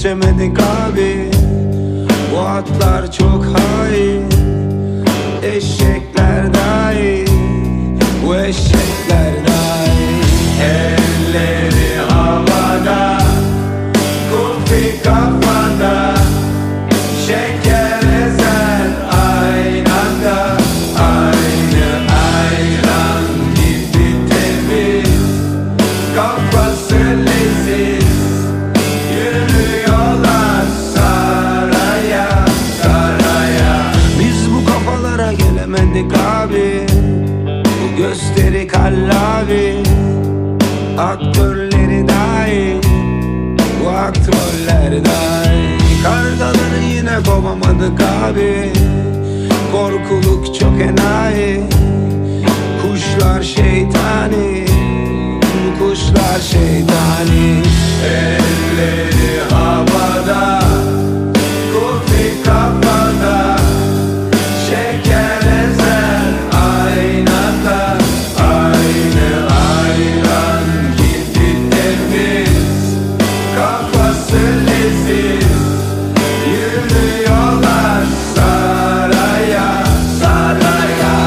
geçemedik abi. Bu atlar çok hain, eşekler dahi, bu eşekler dahi. Elleri havada, kufi kafada, şeker ezer aynada. Aynı ayran gibi temiz, kafası leziz, yürüyorlar saraya saraya. Biz bu kafalara gelemedik abi, bu gösteri kallavi, aktörleri dahi, bu aktörler dahi. Kardaları yine kovamadık abi, korkuluk çok enayi. Kuşlar şeytani, kuşlar şeytani. Elleri havada, kufi kafada, şeker ezer aynada. Aynı ayran gibi temiz, kafası leziz, yürüyorlar saraya saraya.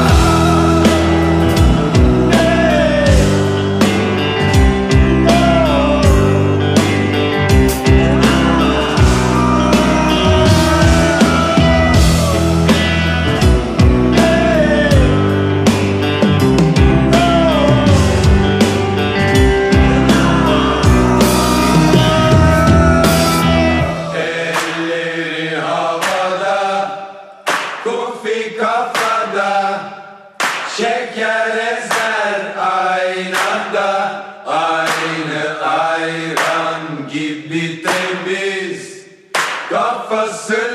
Elleri havada, kufi kafada, şeker ezer aynada. Aynı ayran gibi temiz, kafası